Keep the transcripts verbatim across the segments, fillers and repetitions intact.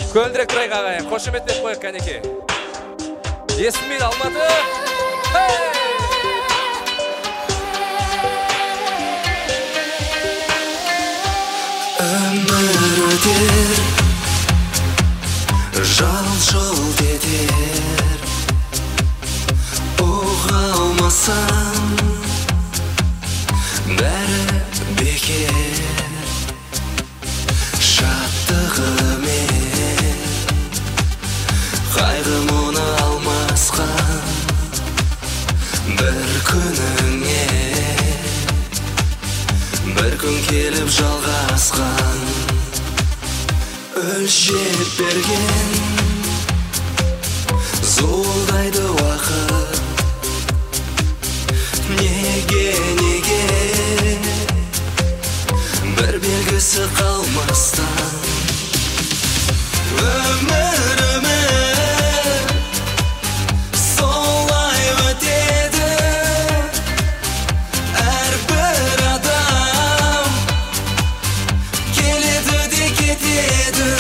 Көлдірек тұрайық ағайын, қошеметтеп қойық кәнеке. Есіммен Алматы. Өмір өтер, жал-жол кетер, оға алмасам, бәрі бекер. Шаттығымен қайғы мұны алмасқан, бір күніңе бір күн келіп жалғасқан. Өлшеп берген зуылдайды уақыт, неге неге бір белгісі қалмастан. Өмір өмір солай өтеді, әрбір адам келеді де кетеді.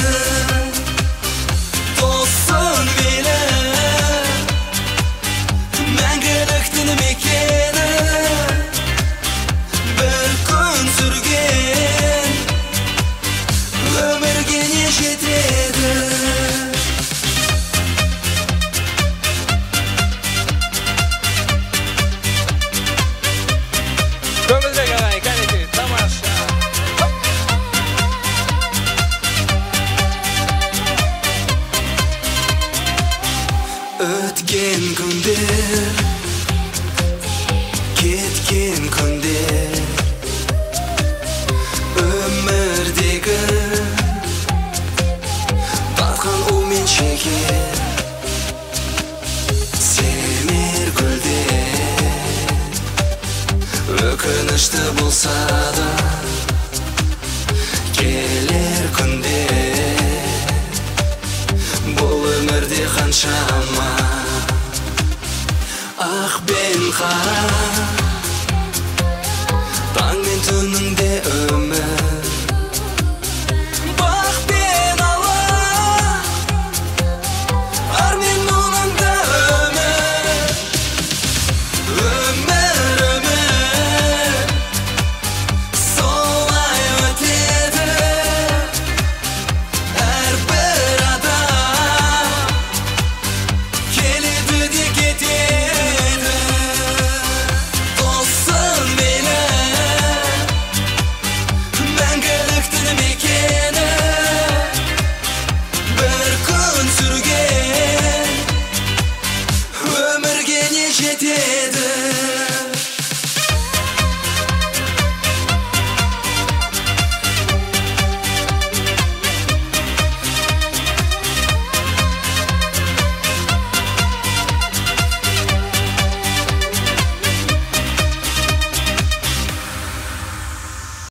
Тосын билеп мәңгіліктің мекені, бір күн сүрген өмірге не жетеді. Көңілдегі ағай, кәнеке, тамаша. Өткен күндер, кеткен күндер, өмірдегі батқан у мен шекер. Семер гүлдер, өкінішті болса да, келер күндер, бұл өмірде қаншама ақ пен қара, таң мен түніңде өмір, бақ пен ала, ар мен мұңында өмір. Өмір өмір солай өтеді, әрбір адам келеді де кетеді. Тосын билеп мәңгіліктің мекені, бір күн сүрген өмірге не жетеді.